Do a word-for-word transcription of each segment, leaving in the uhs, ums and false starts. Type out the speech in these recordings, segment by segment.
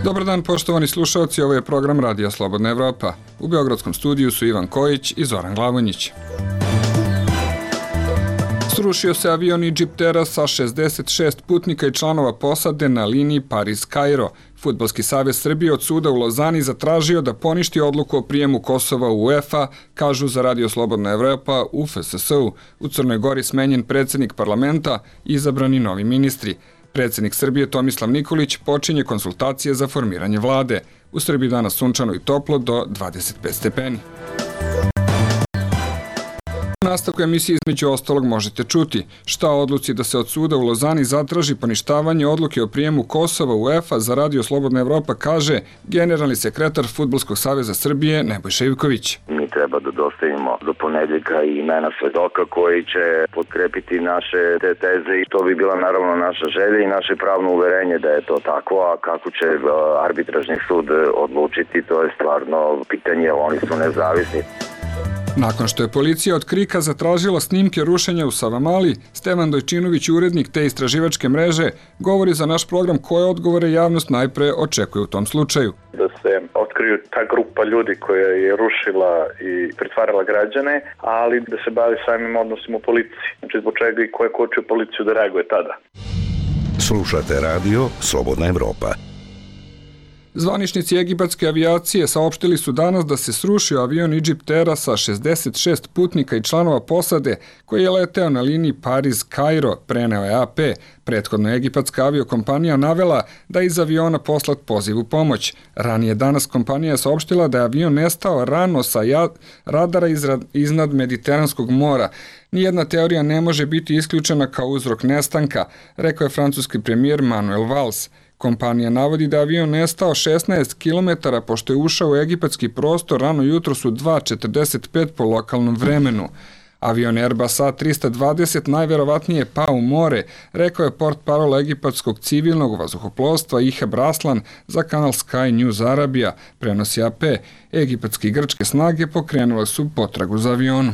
Dobar dan, poštovani slušalci, ovo je program Radija Slobodna Evropa. U Beogradskom studiju su Ivan Kojić i Zoran Glavonjić. Srušio se avion Egyptera sa šezdeset šest putnika i članova posade na liniji Pariz-Kairo. Fudbalski savez Srbije od suda u Lozani zatražio da poništi odluku o prijemu Kosova u UEFA, kažu za Radio Slobodna Evropa u F S S-u. U Crnoj Gori smenjen predsjednik parlamenta, izabrani novi ministri. Predsjednik Srbije Tomislav Nikolić počinje konsultacije za formiranje vlade. U Srbiji danas sunčano i toplo do dvadeset pet stepeni. U nastavku emisije između ostalog možete čuti šta odluci da se od suda u Lozani zatraži poništavanje odluke o prijemu Kosova u UEFA za Radio Slobodna Evropa, kaže generalni sekretar Fudbalskog saveza Srbije Nebojša Ivković. Mi treba da dostavimo do ponedjeljka i imena svedoka koji će potkrepiti naše te teze i to bi bila naravno naša želja i naše pravno uverenje da je to tako, a kako će arbitražni sud odlučiti, to je stvarno pitanje, oni su nezavisni. Nakon što je policija od Krika zatražila snimke rušenja u Savamali, Stevan Dojčinović, urednik te istraživačke mreže, govori za naš program koje odgovore javnost najpre očekuje u tom slučaju. Da se otkriju ta grupa ljudi koja je rušila i pritvarala građane, ali da se bavi samim odnosom u policiji. Znači zbog čega i ko je kočio policiju da reaguje tada. Slušate radio Slobodna Evropa. Zvaničnici egipatske avijacije saopštili su danas da se srušio avion Egyptera sa šezdeset šest putnika i članova posade koji je leteo na liniji Pariz-Kairo, preneo je A P. Prethodno egipatska aviokompanija navela da je iz aviona poslat poziv u pomoć. Ranije danas kompanija je saopštila da je avion nestao rano sa radara iznad Mediteranskog mora. Nijedna teorija ne može biti isključena kao uzrok nestanka, rekao je francuski premijer Manuel Valls. Kompanija navodi da avion nestao šesnaest kilometara pošto je ušao u egipatski prostor rano jutros u dva četrdeset pet po lokalnom vremenu. Avion Airbus A trista dvadeset najverovatnije pao u more, rekao je portparol egipatskog civilnog vazduhoplovstva Ihab Raslan za kanal Sky News Arabia, prenosi A P. Egipatske i grčke snage pokrenule su potragu za avionom.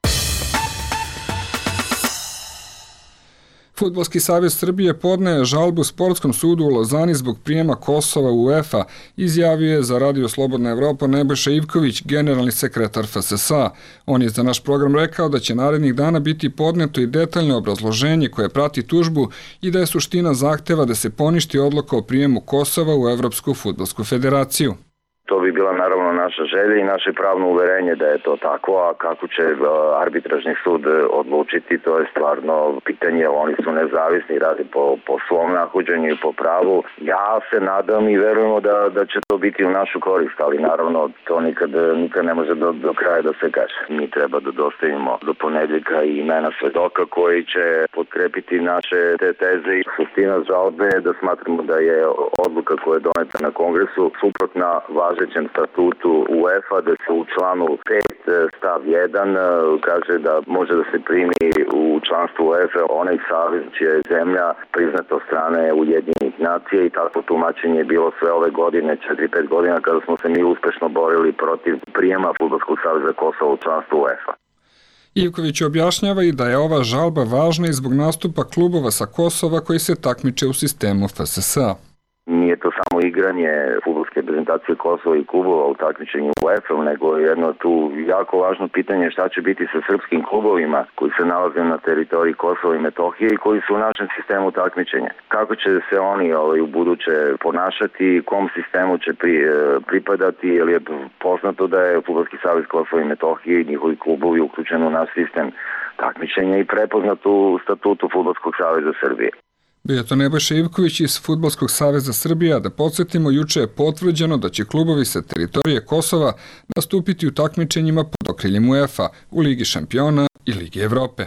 Fudbalski savez Srbije podneo je žalbu Sportskom sudu u Lozani zbog prijema Kosova u UEFA, izjavio je za Radio Slobodna Evropa Nebojša Ivković, generalni sekretar F S S-a. On je za naš program rekao da će narednih dana biti podneto i detaljno obrazloženje koje prati tužbu i da je suština zahteva da se poništi odluka o prijemu Kosova u Evropsku fudbalsku federaciju. To bi bila naravno naša želja i naše pravno uverenje da je to tako, a kako će arbitražni sud odlučiti, to je stvarno pitanje, oni su nezavisni, radi po, po svom nahođenju i po pravu. Ja se nadam i verujemo da, da će to biti u našu korist, ali naravno to nikad, nikad ne može do, do kraja da se kaže. Mi treba da dostavimo do ponedjeljka i imena svedoka koji će potkrepiti naše te teze i suština žalbe je da smatramo da je odluka koja je doneta na kongresu suprotna važećem statutu UEFA, da se u članu pet stav jedan kaže da može da se primi u članstvo UEFA onaj savez čija je zemlja priznata od strane Ujedinjenih nacija i takvo tumačenje je bilo sve ove godine, četiri pet godina kada smo se mi uspešno borili protiv prijema Fudbalskog saveza Kosova u članstvo UEFA. Ivković objašnjava i da je ova žalba važna i zbog nastupa klubova sa Kosova koji se takmiče u sistemu F S S-a. Nije to samo igranje fudbalske reprezentacije Kosova i klubova u takmičenju UEFA, nego je jedno tu jako važno pitanje šta će biti sa srpskim klubovima koji se nalaze na teritoriji Kosova i Metohije i koji su u našem sistemu takmičenja. Kako će se oni ovaj, u buduće ponašati, kom sistemu će pri, pripadati, jer je poznato da je Fudbalski savez Kosova i Metohije i njihovi klubovi uključeni u naš sistem takmičenja i prepoznat u statutu Fudbalskog saveza Srbije. Bio je to Nebojša Ivković iz Fudbalskog saveza Srbije, a da podsjetimo, juče je potvrđeno da će klubovi sa teritorije Kosova nastupiti u takmičenjima pod okriljem UEFA u Ligi šampiona i Ligi Evrope.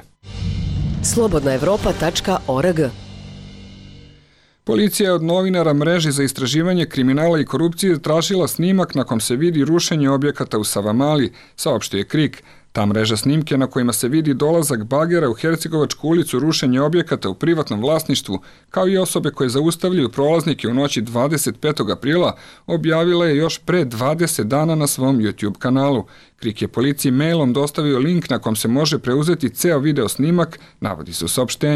slobodna evropa tačka org. Policija je od novinara mreže za istraživanje kriminala i korupcije tražila snimak na kom se vidi rušenje objekata u Savamali, saopštio je Krik. Ta mreža snimke na kojima se vidi dolazak bagera u Hercegovačku ulicu, rušenje objekata u privatnom vlasništvu, kao i osobe koje zaustavljaju prolaznike u noći dvadeset petog aprila, objavila je još pre dvadeset dana na svom YouTube kanalu. Krik je policiji mailom dostavio link na kom se može preuzeti ceo video snimak, navodi se u saopštenju.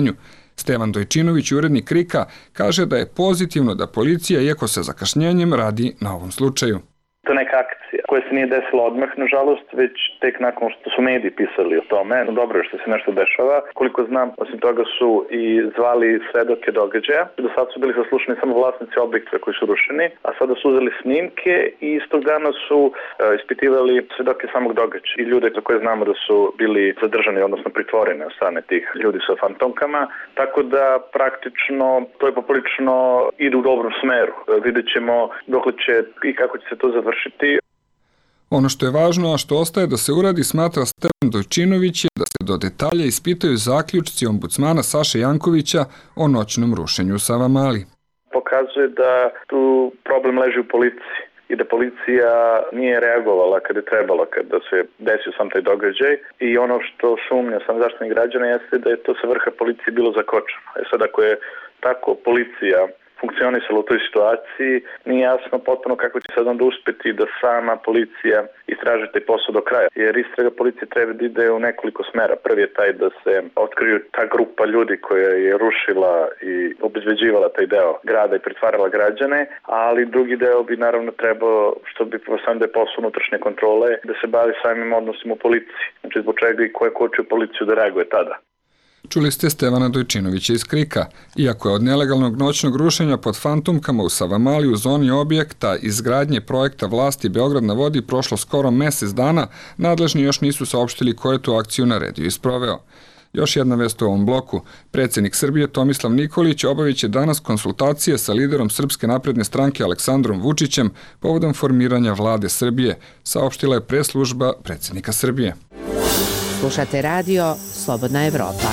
Stevan Dojčinović, urednik Krika, kaže da je pozitivno da policija, iako sa zakašnjenjem, radi na ovom slučaju. To je neka akcija koja se nije desila odmah, nažalost, već tek nakon što su mediji pisali o tome. No, dobro je što se nešto dešava. Koliko znam, osim toga su i zvali svedoke događaja. Do sad su bili saslušani samo vlasnici objekta koji su rušeni, a sada su uzeli snimke i istog dana su e, ispitivali svedoke samog događaja i ljude za koje znamo da su bili zadržani, odnosno pritvoreni od strane tih ljudi sa fantomkama. Tako da praktično to je poprilično ide u dobrom smeru. E, vidjet ćemo dok će i kako će se to završiti. Ono što je važno, a što ostaje da se uradi, smatra Stevan Dojčinović, je da se do detalja ispitaju zaključci ombudsmana Saše Jankovića o noćnom rušenju u Savamali. Pokazuje da tu problem leži u policiji i da policija nije reagovala kada je trebala, kada se desio sam taj događaj. I ono što sumnja sam Zaštitnik građana jeste da je to sa vrha policije bilo zakočeno. E sad, ako je tako policija funkcionisala u toj situaciji, nije jasno potpuno kako će sad onda uspeti da sama policija istraži taj posao do kraja. Jer istraga policije treba da ide u nekoliko smera. Prvi je taj da se otkriju ta grupa ljudi koja je rušila i obezbeđivala taj deo grada i pretvarala građane, ali drugi deo bi naravno trebao, što bi sam da je posao unutrašnje kontrole, da se bavi samim odnosima u policiji. Znači zbog čega i ko je kočio policiju da reaguje tada. Čuli ste Stevana Dojčinovića iz Krika. Iako je od nelegalnog noćnog rušenja pod fantomkama u Savamali u zoni objekta izgradnje projekta vlasti Beograd na vodi prošlo skoro mesec dana, nadležni još nisu saopštili ko je tu akciju naredio i sproveo. Još jedna vest u ovom bloku. Predsjednik Srbije Tomislav Nikolić obaviće danas konsultacije sa liderom Srpske napredne stranke Aleksandrom Vučićem povodom formiranja vlade Srbije, saopštila je press-služba predsjednika Srbije. Slušate radio Slobodna Evropa.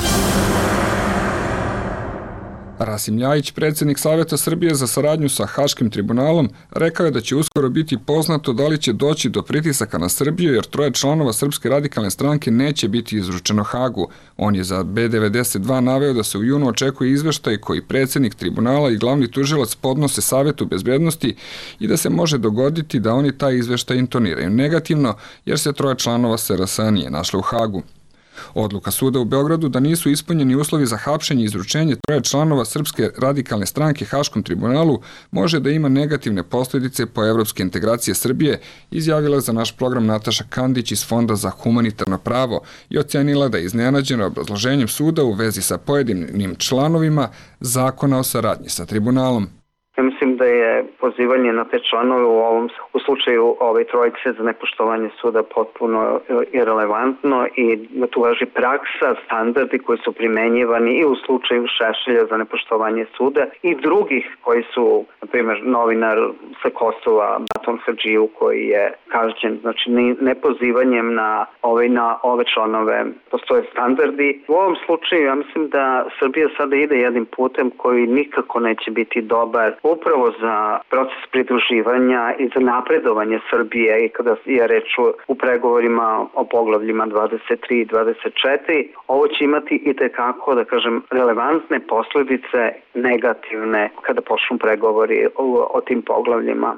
Rasim Ljajić, predsjednik Saveta Srbije za saradnju sa Haškim tribunalom, rekao je da će uskoro biti poznato da li će doći do pritisaka na Srbiju, jer troje članova Srpske radikalne stranke neće biti izručeno Hagu. On je za B devedeset dva naveo da se u junu očekuje izveštaj koji predsjednik tribunala i glavni tužilac podnose Savetu bezbednosti i da se može dogoditi da oni taj izveštaj intoniraju negativno, jer se troje članova S R S nije našlo u Hagu. Odluka suda u Beogradu da nisu ispunjeni uslovi za hapšenje i izručenje troje članova Srpske radikalne stranke Haškom tribunalu može da ima negativne posljedice po evropske integracije Srbije, izjavila za naš program Nataša Kandić iz Fonda za humanitarno pravo i ocenila da je iznenađena obrazloženjem suda u vezi sa pojedinim članovima zakona o saradnji sa tribunalom. Ja mislim da je pozivanje na te članove u ovom u slučaju ove trojice za nepoštovanje suda potpuno irelevantno i da tu važi praksa, standardi koji su primenjivani i u slučaju Šešelja za nepoštovanje suda i drugih koji su, na primjer, novinar sa Kosova, Baton Hadžiju koji je kažnjen, znači ne pozivanjem na ove, na ove članove. Postoje standardi. U ovom slučaju ja mislim da Srbija sada ide jednim putem koji nikako neće biti dobar upravo za proces pridruživanja i za napredovanje Srbije i kada je reč u pregovorima o poglavljima dvadeset tri i dvadeset četiri, ovo će imati i tekako, da kažem, relevantne posljedice negativne kada počnu pregovori o, o tim poglavljima.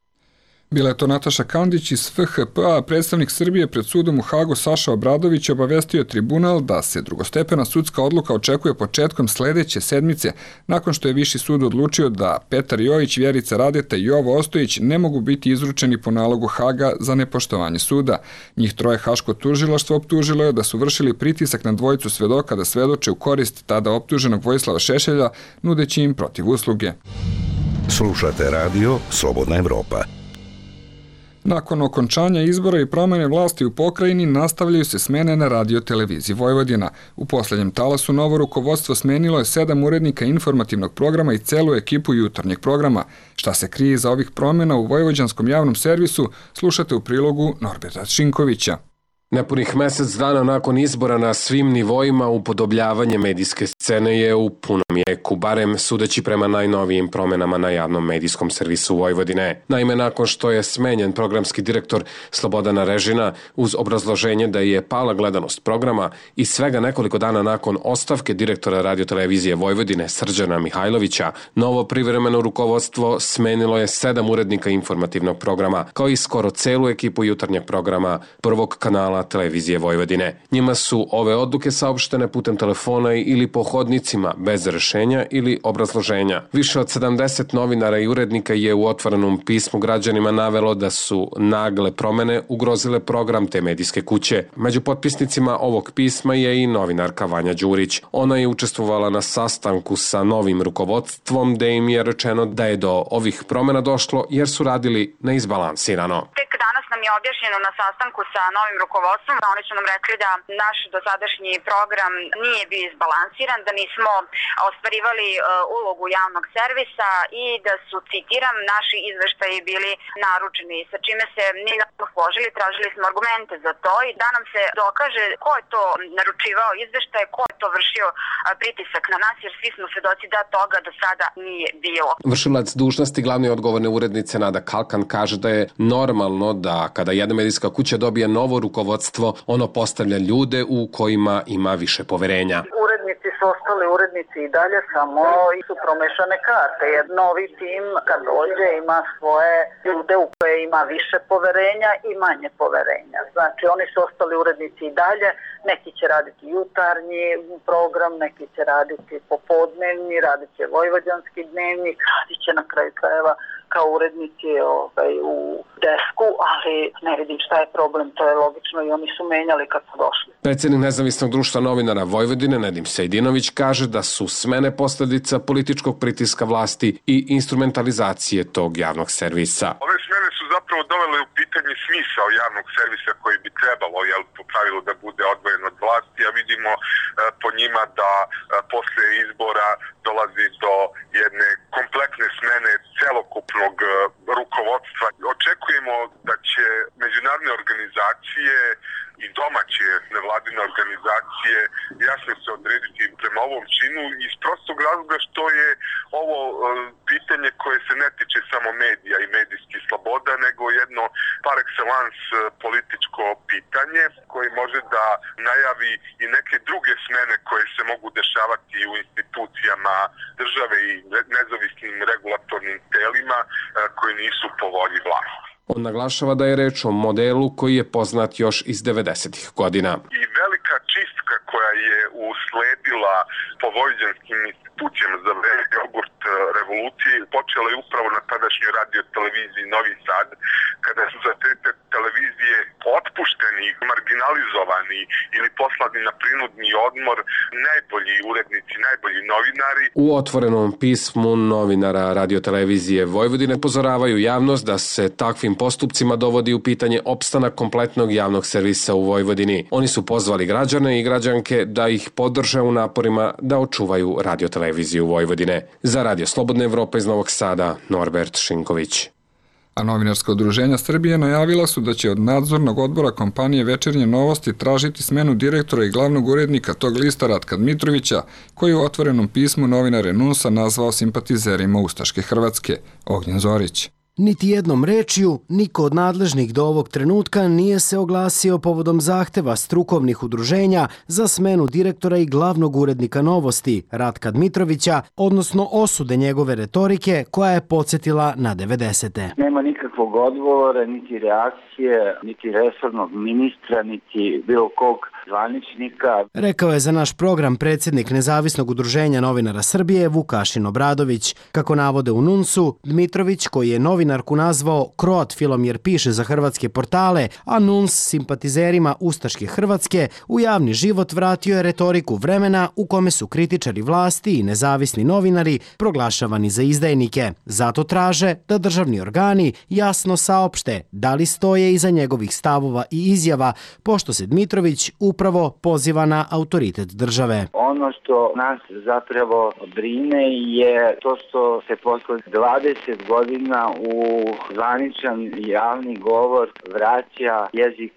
Bila je to Nataša Kandić iz F H P, a predstavnik Srbije pred sudom u Hagu Saša Obradović obavestio tribunal da se drugostepena sudska odluka očekuje početkom sledeće sedmice, nakon što je Viši sud odlučio da Petar Jojić, Vjerica Radeta i Jovo Ostojić ne mogu biti izručeni po nalogu Haga za nepoštovanje suda. Njih troje Haško tužilaštvo optužilo je da su vršili pritisak na dvojicu svedoka da svedoče u korist tada optuženog Vojislava Šešelja, nudeći im protiv usluge. Slušate radio Slobodna Evropa. Nakon okončanja izbora i promene vlasti u pokrajini nastavljaju se smene na radio televiziji Vojvodina. U posljednjem talasu novo rukovodstvo smenilo je sedam urednika informativnog programa i celu ekipu jutarnjeg programa. Šta se krije iza ovih promjena u vojvođanskom javnom servisu, slušate u prilogu Norberta Šinkovića. Nepunih mesec dana nakon izbora na svim nivoima upodobljavanje medijske scene je u punom jeku, barem sudeći prema najnovijim promenama na javnom medijskom servisu Vojvodine. Naime, nakon što je smenjen programski direktor Slobodana Režina uz obrazloženje da je pala gledanost programa i svega nekoliko dana nakon ostavke direktora radiotelevizije Vojvodine Srđana Mihajlovića, novo privremeno rukovodstvo smenilo je sedam urednika informativnog programa, kao i skoro celu ekipu jutarnjeg programa prvog kanala televizije Vojvodine. Njima su ove odluke saopštene putem telefona ili po hodnicima bez rešenja ili obrazloženja. Više od sedamdeset novinara i urednika je u otvorenom pismu građanima navelo da su nagle promene ugrozile program te medijske kuće. Među potpisnicima ovog pisma je i novinarka Vanja Đurić. Ona je učestvovala na sastanku sa novim rukovodstvom, gde im je rečeno da je do ovih promena došlo jer su radili neizbalansirano. Tek danas nam je objašnjeno na sastanku sa novim rukovodstvom, oni su nam rekli da naš dosadašnji program nije bio izbalansiran, da nismo ostvarivali uh, ulogu javnog servisa i da su, citiram, naši izveštaji bili naručeni, sa čime se nismo složili, tražili smo argumente za to i da nam se dokaže ko je to naručivao izveštaje, ko je to vršio uh, pritisak na nas, jer svi smo svedoci da toga do sada nije bilo. Vršilac dužnosti glavne odgovorne urednice Nada Kalkan kaže da je normalno da kada jedna medijska kuća dobije novo rukovodstvo, ono postavlja ljude u kojima ima više poverenja. Urednici su ostali urednici i dalje, samo su promešane karte. Jer novi tim kad dođe ima svoje ljude u koje ima više poverenja i manje poverenja. Znači oni su ostali urednici i dalje, neki će raditi jutarnji program, neki će raditi popodnevni, radit će vojvođanski dnevnik, radit će na kraju krajeva kao urednici ovaj, u desku, ali ne vidim šta je problem, to je logično i oni su menjali kad su došli. Predsjednik Nezavisnog društva novinara Vojvodine Nedim Sejdinović kaže da su smene posledica političkog pritiska vlasti i instrumentalizacije tog javnog servisa. Ove smene su zapravo dovele u pitanje smisao javnog servisa koji bi trebalo, jel, po pravilu da bude odvojen od vlasti, a vidimo e, po njima da e, posle izbora dolazi do jedne kompletne smene celokupnog e, rukovodstva. Očekujemo da će međunarodne organizacije i domaće nevladine organizacije jasno se odrediti prema ovom činu iz prostog razloga što je ovo e, pitanje koje se ne tiče samo medija i medijskih sloboda, nego jedno par excellence političko pitanje koje može da najavi i neke druge smene koje se mogu dešavati u institucijama države i nezavisnim regulatornim telima e, koji nisu po volji vlasti. On naglašava da je reč o modelu koji je poznat još iz devedesetih godina. I velika čistka koja je usledila po vojvođanskim institucijama za vreme jogurt revolucije počela je upravo na tadašnjoj radio televiziji Novi Sad, kada su za te televizije otpušteni, marginalizovani ili poslani na prinudni odmor najbolji urednici, najbolji novinari. U otvorenom pismu novinara radiotelevizije Vojvodine upozoravaju javnost da se takvim postupcima dovodi u pitanje opstanak kompletnog javnog servisa u Vojvodini. Oni su pozvali građane i građanke da ih podrže u naporima da očuvaju radioteleviziju Vojvodine. Za Radio Slobodna Evropa iz Novog Sada, Norbert Šinković. A novinarska udruženja Srbije najavila su da će od nadzornog odbora kompanije Večernje novosti tražiti smenu direktora i glavnog urednika tog lista Ratka Dmitrovića, koji u otvorenom pismu novinare Nunsa nazvao simpatizerima Ustaške Hrvatske. Ognjen Zorić. Niti jednom rečju, niko od nadležnih do ovog trenutka nije se oglasio povodom zahteva strukovnih udruženja za smenu direktora i glavnog urednika Novosti, Ratka Dmitrovića, odnosno osude njegove retorike koja je podsjetila na devedesete. Nema nikakvog odgovora, niti reakcije, niti resornog ministra, niti bilo kog zvaničnika. Rekao je za naš program predsjednik Nezavisnog udruženja novinara Srbije Vukašin Obradović. Kako navode u Nunsu, Dmitrović, koji je novinarku nazvao kroatfilom jer piše za hrvatske portale, a Nuns simpatizerima Ustaške Hrvatske, u javni život vratio je retoriku vremena u kome su kritičari vlasti i nezavisni novinari proglašavani za izdajnike. Zato traže da državni organi jasno saopšte da li stoje iza njegovih stavova i izjava, pošto se Dmitrović upravo poziva na autoritet države. Ono što nas zapravo brine je to što se posle dvadeset godina u zvaničan javni govor vraća jezik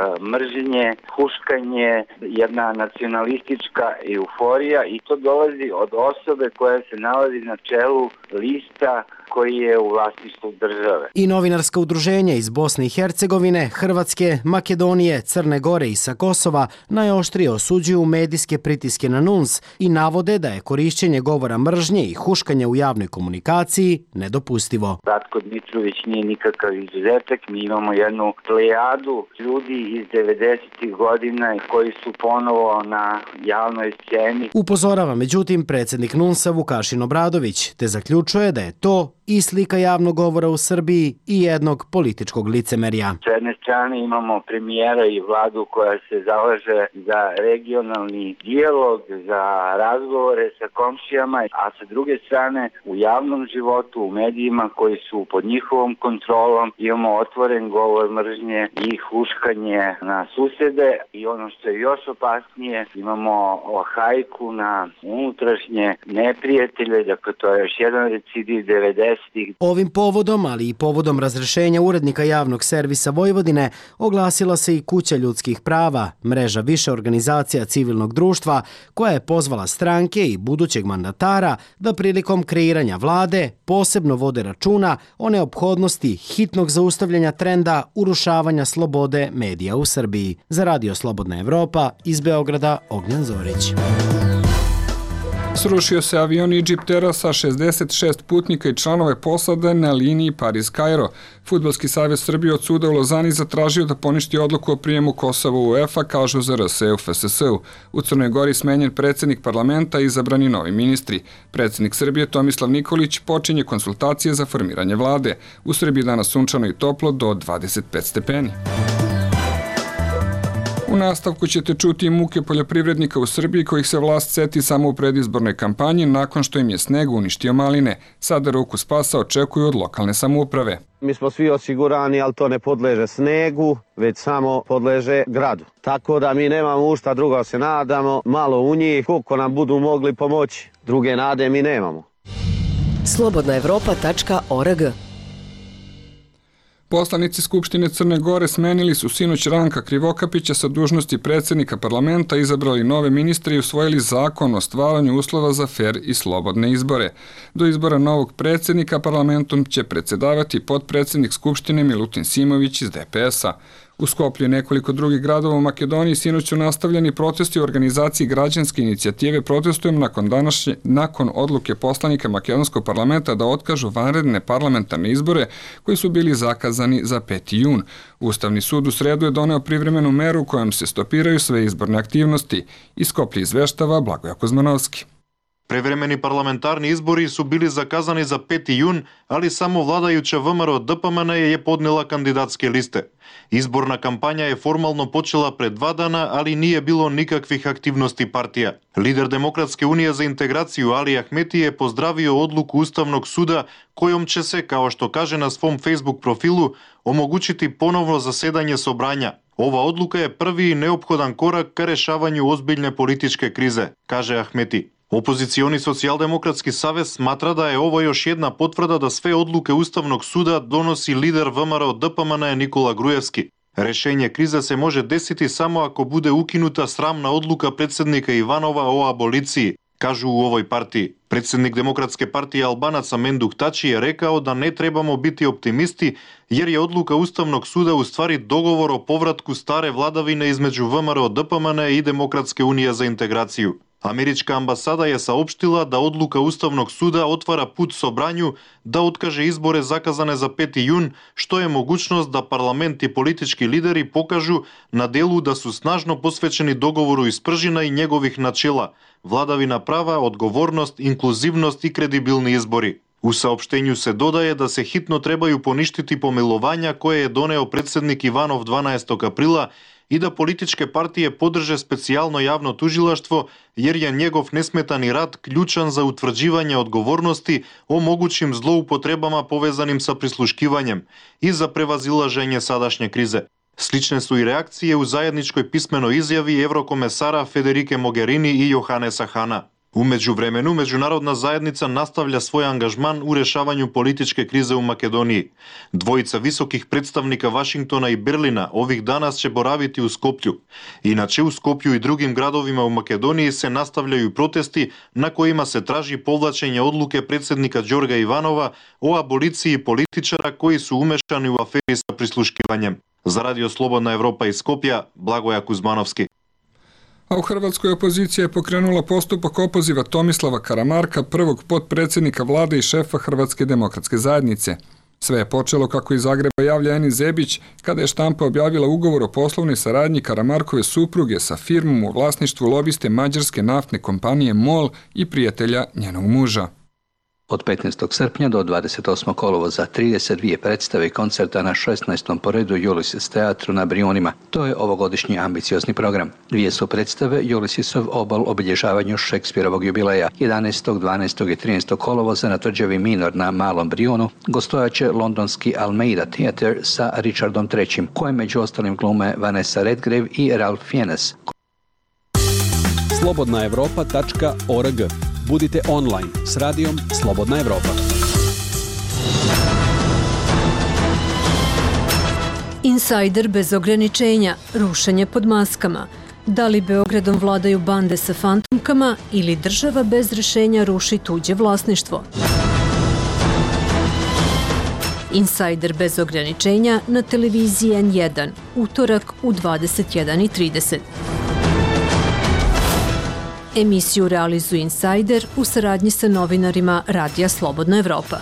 mržnje, huškanje, jedna nacionalistička euforija i to dolazi od osobe koja se nalazi na čelu lista koji je u vlasništvu države. I novinarska udruženja iz Bosne i Hercegovine, Hrvatske, Makedonije, Crne Gore i sa Kosova najoštrije osuđuju medijske pritiske na N U N S i navode da je korišćenje govora mržnje i huškanje u javnoj komunikaciji nedopustivo. Ratko Dmitrović nije nikakav izuzetak, mi imamo jednu plejadu ljudi iz devedesetih godina koji su ponovo na javnoj sceni. Upozorava međutim predsjednik N U N S-a Vukašin Obradović, te zaključuje da je to i slika javnog govora u Srbiji i jednog političkog licemerja. S jedne strane imamo premijera i vladu koja se zalaže za regionalni dijalog, za razgovore sa komšijama, a sa druge strane u javnom životu, u medijima koji su pod njihovom kontrolom imamo otvoren govor mržnje i huškanje na susede i ono što je još opasnije imamo hajku na unutrašnje neprijatelje, dakle to je još jedan recidiv devedesetih. Ovim povodom, ali i povodom razrešenja urednika javnog servisa Vojvodine, oglasila se i Kuća ljudskih prava, mreža više organizacija civilnog društva, koja je pozvala stranke i budućeg mandatara da prilikom kreiranja vlade posebno vode računa o neophodnosti hitnog zaustavljanja trenda urušavanja slobode medija u Srbiji. Za Radio Slobodna Evropa, iz Beograda, Ognjan Zorić. Srušio se avion Egyptera sa šezdeset šest putnika i članove posade na liniji Pariz-Kairo. Fudbalski savez Srbije od suda u Lozani zatražio da poništi odluku o prijemu Kosova u UEFA, kažu za R S E u F S S-u. U Crnoj Gori smenjen predsjednik parlamenta i izabrani novi ministri. Predsjednik Srbije Tomislav Nikolić počinje konsultacije za formiranje vlade. U Srbiji danas sunčano i toplo do dvadeset pet stepeni. U nastavku ćete čuti i muke poljoprivrednika u Srbiji kojih se vlast seti samo u predizbornoj kampanji nakon što im je sneg uništio maline. Sada ruku spasa očekuju od lokalne samouprave. Mi smo svi osigurani, ali to ne podleže snegu, već samo podleže gradu. Tako da mi nemamo u šta drugo se nadamo, malo u njih, koliko nam budu mogli pomoći. Druge nade mi nemamo. slobodna evropa tačka org. Poslanici Skupštine Crne Gore smenili su sinoć Ranka Krivokapića sa dužnosti predsjednika parlamenta, izabrali nove ministre i usvojili zakon o stvaranju uslova za fer i slobodne izbore. Do izbora novog predsjednika parlamentom će predsjedavati potpredsjednik Skupštine Milutin Simović iz D P S-a. U Skoplju i nekoliko drugih gradova u Makedoniji sinoć su nastavljeni protesti u organizaciji građanske inicijative Protestujem nakon današnje, nakon odluke poslanika Makedonskog parlamenta da otkažu vanredne parlamentarne izbore koji su bili zakazani za peti jun. Ustavni sud u sredu je doneo privremenu meru kojom se stopiraju sve izborne aktivnosti. Iz Skoplja izveštava Blagoja Kozmanovski. Prevremeni parlamentarni izbori su bili zakazani za peti jun, ali samo vladajuća V M R O D P M N je podnela kandidatske liste. Izborna kampanja je formalno počela pred dva dana, ali nije bilo nikakvih aktivnosti partija. Lider Demokratske unije za integraciju Ali Ahmeti je pozdravio odluku Ustavnog suda kojom će se, kao što kaže na svom Facebook profilu, omogućiti ponovno zasedanje sobranja. Ova odluka je prvi i neophodan korak ka rešavanju ozbiljne političke krize, kaže Ahmeti. Opozicioni Socijaldemokratski savez smatra da je ovo još jedna potvrda da sve odluke Ustavnog suda donosi lider V M R O D P M N Nikola Grujevski. Rešenje krize se može desiti samo ako bude ukinuta sramna odluka predsjednika Ivanova o aboliciji, kažu u ovoj partiji. Predsjednik Demokratske partije Albanaca Menduk Tači je rekao da ne trebamo biti optimisti jer je odluka Ustavnog suda u stvari dogovor o povratku stare vladavine između V M R O D P M N i Demokratske unije za integraciju. Američka ambasada je saopštila da odluka Ustavnog suda otvara put sobranju da otkaže izbore zakazane za peti jun, što je mogućnost da parlament i politički lideri pokažu na delu da su snažno posvećeni dogovoru iz Pržina i njegovih načela, vladavina prava, odgovornost, inkluzivnost i kredibilni izbori. U saopštenju se dodaje da se hitno trebaju poništiti pomilovanja koje je doneo predsjednik Ivanov dvanaestog aprila i da političke partije podrže specijalno javno tužilaštvo jer je njegov nesmetani rad ključan za utvrđivanje odgovornosti o mogućim zloupotrebama povezanim sa prisluškivanjem i za prevazilaženje sadašnje krize. Slične su i reakcije u zajedničkoj pismenoj izjavi evrokomesara Federike Mogherini i Johanesa Hana. U međuvremenu, međunarodna zajednica nastavlja svoj angažman u rešavanju političke krize u Makedoniji. Dvojica visokih predstavnika Vašingtona i Berlina ovih danas će boraviti u Skoplju. Inače, u Skoplju i drugim gradovima u Makedoniji se nastavljaju protesti na kojima se traži povlačenje odluke predsjednika Đorga Ivanova o aboliciji političara koji su umešani u aferi sa prisluškivanjem. Za Radio Slobodna Evropa iz Skopja, Blagoja Kuzmanovski. A u Hrvatskoj opozicija je pokrenula postupak opoziva Tomislava Karamarka, prvog potpredsjednika vlade i šefa Hrvatske demokratske zajednice. Sve je počelo, kako iz Zagreba javlja Enis Zebić, kada je štampa objavila ugovor o poslovnoj saradnji Karamarkove supruge sa firmom u vlasništvu lobiste mađarske naftne kompanije MOL i prijatelja njenog muža. Od petnaestog srpnja do dvadeset osmog kolovoza trideset dvije predstave i koncerta na šesnaestom po redu Ulysses teatru na Brionima. To je ovogodišnji ambiciozni program. Dvije su predstave Ulyssesov obol obilježavanju Šekspirovog jubileja. jedanaestog, dvanaestog i trinaestog kolovoza na tvrđavi Minor na Malom Brionu gostojaće londonski Almeida Theatre sa Richardom trećim, kojem među ostalim glume Vanessa Redgrave i Ralph Fiennes. slobodna evropa tačka org. Budite online s radijom Slobodna Evropa. Insajder bez ograničenja, rušenje pod maskama. Da li Beogradom vladaju bande sa fantomkama ili država bez rešenja ruši tuđe vlasništvo? Insajder bez ograničenja na televiziji en jedan, utorak u dvadeset jedan i trideset. Emisiju realizuje Insajder u saradnji sa novinarima Radija Slobodna Evropa.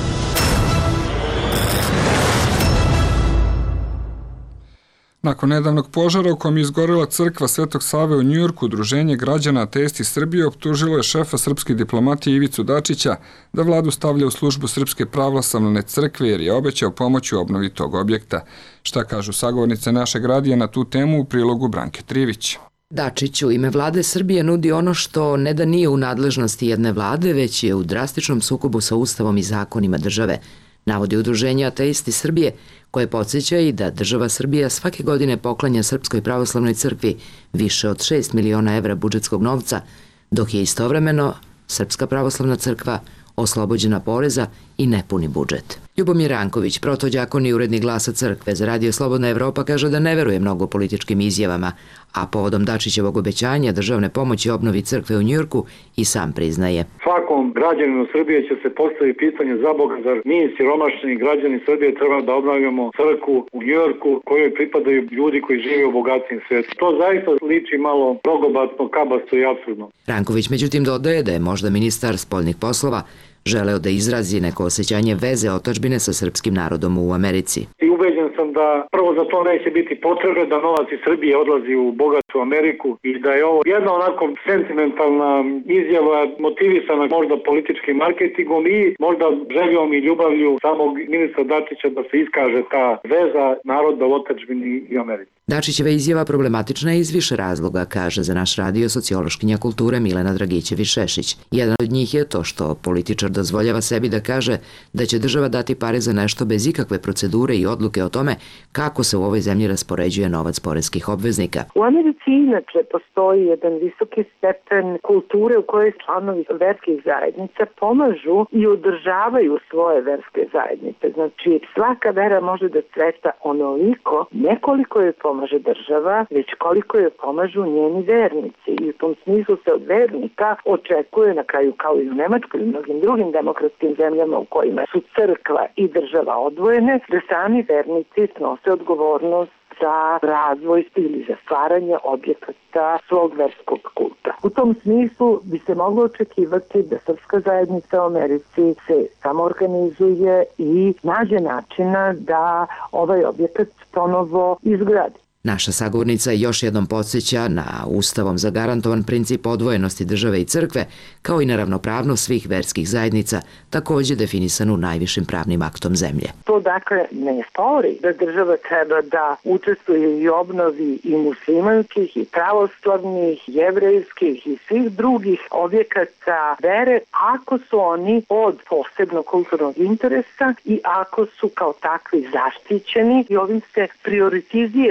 Nakon nedavnog požara u kojem je izgorela crkva Svetog Save u Njujorku, Udruženje građana Ateisti Srbije optužilo je šefa srpske diplomatije Ivicu Dačića da vladu stavlja u službu Srpske pravoslavne crkve jer je obećao pomoć u obnovi tog objekta. Šta kažu sagovornice našeg radija na tu temu u prilogu Branke Trivić? Dačić u ime vlade Srbije nudi ono što ne da nije u nadležnosti jedne vlade, već je u drastičnom sukobu sa Ustavom i zakonima države, navodi Udruženje Ateisti Srbije, koje podsjeća i da država Srbija svake godine poklanja Srpskoj pravoslavnoj crkvi više od šest miliona evra budžetskog novca, dok je istovremeno Srpska pravoslavna crkva oslobođena poreza i nepuni budžet. Ljubomir Ranković, protođakon i urednik Glasa crkve za Radio Slobodna Evropa, kaže da ne veruje mnogo političkim izjavama, a povodom Dačićevog obećanja državne pomoći obnovi crkve u Njujorku i sam priznaje. Svakom građaninu Srbije će se postaviti pitanje za Boga, zar mi siromašni građani Srbije treba da obnavljamo crkvu u Njujorku kojoj pripadaju ljudi koji žive u bogatim svijetu. To zaista liči malo rogobatno, kabasto i apsurdno. Ranković međutim dodaje da je možda ministar spoljnih poslova želeo da izrazi neko osjećanje veze otadžbine sa srpskim narodom u Americi. I ubeđen sam da prvo za to neće biti potrebe da novac iz Srbije odlazi u bogatu Ameriku i da je ovo jedna onako sentimentalna izjava motivisana možda političkim marketingom i možda željom i ljubavlju samog ministra Dačića da se iskaže ta veza naroda u otadžbini i Americi. Dačićeva izjava problematična je iz više razloga, kaže za naš radio sociološkinja kulture Milena Dragićević-Šešić. Jedan od njih je to što političar dozvoljava sebi da kaže da će država dati pare za nešto bez ikakve procedure i odluke o tome kako se u ovoj zemlji raspoređuje novac poreskih obveznika. U Americi inače postoji jedan visoki stepen kulture u kojoj članovi verskih zajednica pomažu i održavaju svoje verske zajednice. Znači, svaka vera može da cveta onoliko, nekoliko je pomaže država, već koliko je pomažu njeni vernici. I u tom smislu se od vernika očekuje, na kraju kao i u Nemačkoj i mnogim drugim demokratskim zemljama u kojima su crkva i država odvojene, da sami vernici snose odgovornost za razvoj ili za stvaranje objekata svog verskog kulta. U tom smislu bi se moglo očekivati da srpska zajednica u Americi se samoorganizuje i nađe načina da ovaj objekat ponovo izgradi. Naša sagovornica još jednom podsjeća na Ustavom zagarantovan princip odvojenosti države i crkve, kao i na ravnopravnost svih verskih zajednica, također definisanu najvišim pravnim aktom zemlje. To dakle ne spori da država treba da učestvuje i obnovi i muslimanskih, i pravoslavnih, jevrejskih i svih drugih objekata vere, ako su oni od posebnog kulturnog interesa i ako su kao takvi zaštićeni, i ovim se prioritizira jedan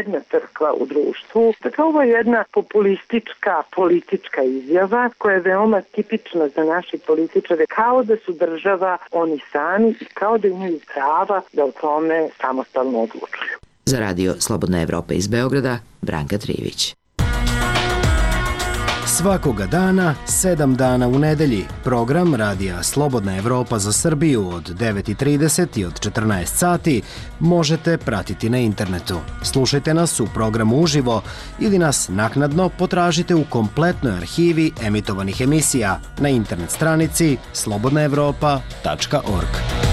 srednja crkva u društvu. Dakle, ovo je jedna populistička politička izjava koja je veoma tipična za naši političare, kao da su država oni sami i kao da imaju prava da o tome samostalno odlučuju. Za radio Slobodna Evropa iz Beograda, Branka Trivić. Svakoga dana, sedam dana u nedelji, program radija Slobodna Evropa za Srbiju od devet i trideset i od četrnaest sati možete pratiti na internetu. Slušajte nas u programu uživo ili nas naknadno potražite u kompletnoj arhivi emitovanih emisija na internet stranici slobodna evropa tačka org.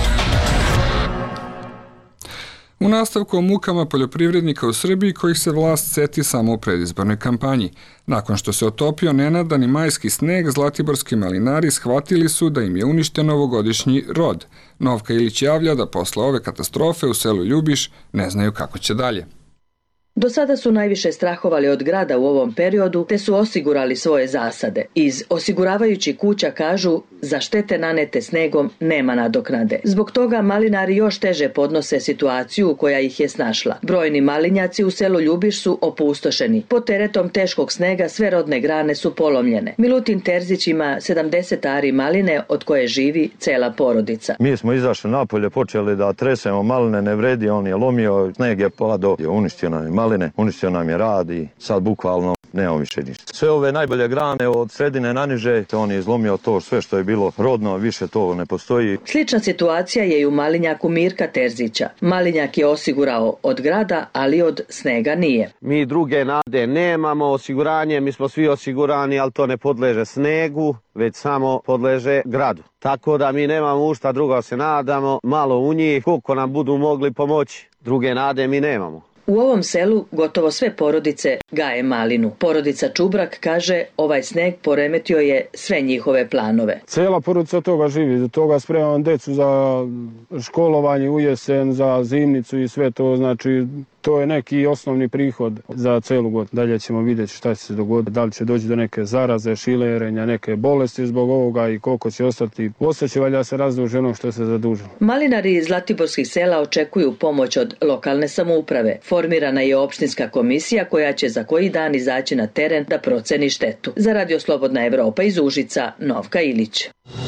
U nastavku o mukama poljoprivrednika u Srbiji kojih se vlast seti samo u predizbornoj kampanji. Nakon što se otopio nenadani majski sneg, zlatiborski malinari shvatili su da im je uništen ovogodišnji rod. Novka Ilić javlja da posle ove katastrofe u selu Ljubiš ne znaju kako će dalje. Do sada su najviše strahovali od grada u ovom periodu, te su osigurali svoje zasade. Iz osiguravajućih kuća kažu, za štete nanete snegom nema nadoknade. Zbog toga malinari još teže podnose situaciju koja ih je snašla. Brojni malinjaci u selu Ljubiš su opustošeni. Pod teretom teškog snega sve rodne grane su polomljene. Milutin Terzić ima sedamdeset ari maline od koje živi cela porodica. Mi smo izašli napolje, počeli da tresemo maline, ne vredi, on je lomio, sneg je padao, je uništio nam je maline, uništio nam je rad i sad bukvalno nemamo više ništa. Sve ove najbolje grane od sredine naniže, on je izlomio to sve što je bilo rodno, više to ne postoji. Slična situacija je i u malinjaku Mirka Terzića. Malinjak je osigurao od grada, ali od snega nije. Mi druge nade nemamo, osiguranje, mi smo svi osigurani, ali to ne podleže snegu, već samo podleže gradu. Tako da mi nemamo u šta drugo se nadamo, malo u njih, koliko nam budu mogli pomoći. Druge nade mi nemamo. U ovom selu gotovo sve porodice gaje malinu. Porodica Čubrak kaže ovaj sneg poremetio je sve njihove planove. Cela porodica od toga živi, do toga spremam decu za školovanje u jesen, za zimnicu i sve to, znači to je neki osnovni prihod za celu godinu. Dalje ćemo vidjeti šta će se dogoditi, da li će doći do neke zaraze, šilerenja, neke bolesti zbog ovoga i koliko će ostati. Ostaće valjda se razduži ono što se zadužilo. Malinari iz zlatiborskih sela očekuju pomoć od lokalne samouprave. Formirana je opštinska komisija koja će za koji dan izaći na teren da proceni štetu. Za radio Slobodna Evropa iz Užica, Novka Ilić.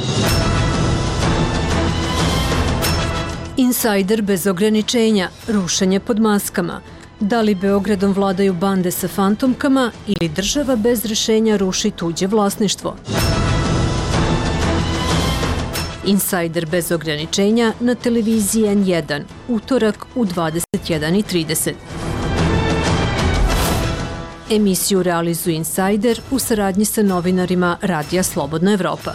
Insajder bez ograničenja, rušenje pod maskama. Da li Beogradom vladaju bande sa fantomkama ili država bez rešenja ruši tuđe vlasništvo? Insajder bez ograničenja na televiziji en jedan, utorak u dvadeset jedan i trideset. Emisiju realizuje Insajder u saradnji sa novinarima Radija Slobodna Evropa.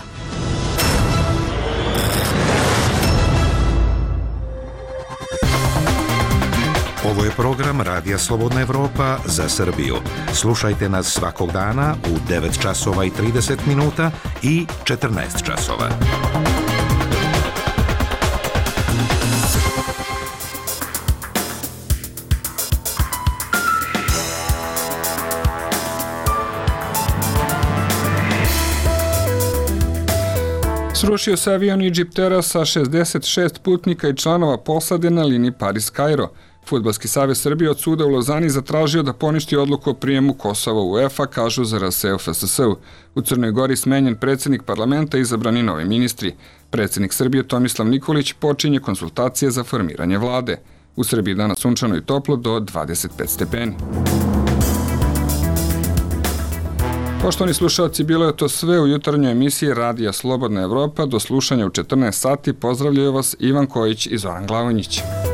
Ovo je program Radija Slobodna Evropa za Srbiju. Slušajte nas svakog dana u devet časova i trideset minuta i četrnaest časova. Srušio se avion Egyptera sa šezdeset šest putnika i članova posade na liniji Paris-Kairo. Fudbalski savez Srbije od suda u Lozani zatražio da poništi odluku o prijemu Kosova u UEFA, kažu za R S E F S S-u. U Crnoj Gori smenjen predsjednik parlamenta i izabrani novi ministri. Predsjednik Srbije Tomislav Nikolić počinje konsultacije za formiranje vlade. U Srbiji danas sunčano i toplo do dvadeset pet stepeni. Poštovani slušalci, bilo je to sve u jutarnjoj emisiji Radija Slobodna Evropa. Do slušanja u četrnaest sati pozdravljaju vas Ivan Kojić i Zoran Glavonjić.